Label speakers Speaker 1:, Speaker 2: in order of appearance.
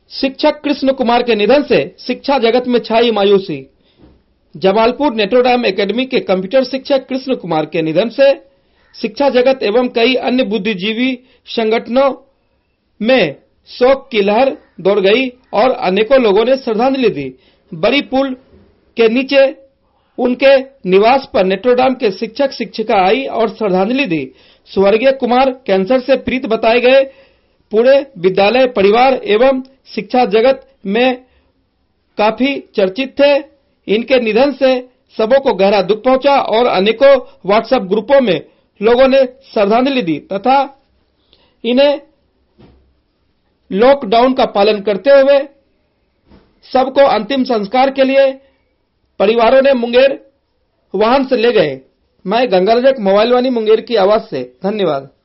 Speaker 1: शिक्षक कृष्ण कुमार के निधन से शिक्षा जगत में छाई मायूसी। जमालपुर नेट्रोडाम एकेडमी के कंप्यूटर शिक्षक कृष्ण कुमार के निधन से शिक्षा जगत एवं कई अन्य बुद्धिजीवी संगठनों में शोक की लहर दौड़ गई और अनेकों लोगों ने श्रद्धांजलि दी। बड़ी पुल के नीचे उनके निवास पर नेट्रोडाम के शिक्षक शिक्षिका आई और श्रद्धांजलि दी। स्वर्गीय कुमार कैंसर से पीड़ित बताए गए। पूरे विद्यालय परिवार एवं शिक्षा जगत में काफी चर्चित थे। इनके निधन से सबों को गहरा दुख पहुंचा और अनेकों व्हाट्सएप ग्रुपों में लोगों ने श्रद्धांजलि दी तथा इन्हें लॉकडाउन का पालन करते हुए सबको अंतिम संस्कार के लिए परिवारों ने मुंगेर वाहन से ले गए। मैं गंगारजक मोबाइल वाणी मुंगेर की आवाज से धन्यवाद।